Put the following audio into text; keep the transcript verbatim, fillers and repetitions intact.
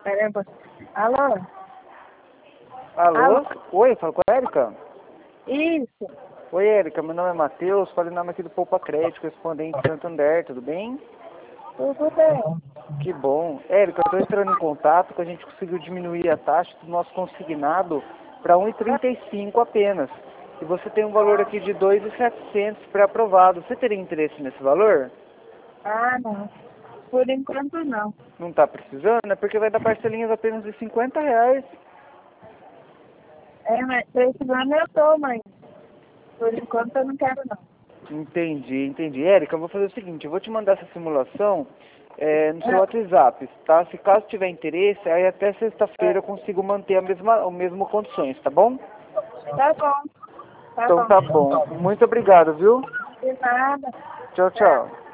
Caramba. Alô? Alô? Alô? Oi, fala com a Érica? Isso. Oi, Érica, meu nome é Matheus, falo em nome aqui do Poupa Crédito, correspondente Santander, tudo bem? Tudo bem. Que bom. Érica, eu estou entrando em contato que a gente conseguiu diminuir a taxa do nosso consignado para um e trinta e cinco apenas. E você tem um valor aqui de dois mil e setecentos pré-aprovado. Você teria interesse nesse valor? Ah, não. Por enquanto, não. Não está precisando? É porque vai dar parcelinhas apenas de cinquenta reais. É, mas precisando eu tô, mas por enquanto eu não quero, não. Entendi, entendi. Érica, eu vou fazer o seguinte, eu vou te mandar essa simulação é, no seu Ah, WhatsApp, tá? Se caso tiver interesse, aí até sexta-feira eu consigo manter a mesma, as mesmas condições, tá bom? tá bom. Tá Então tá bom. bom. Muito obrigado, viu? De nada. Tchau, Tchau. tchau.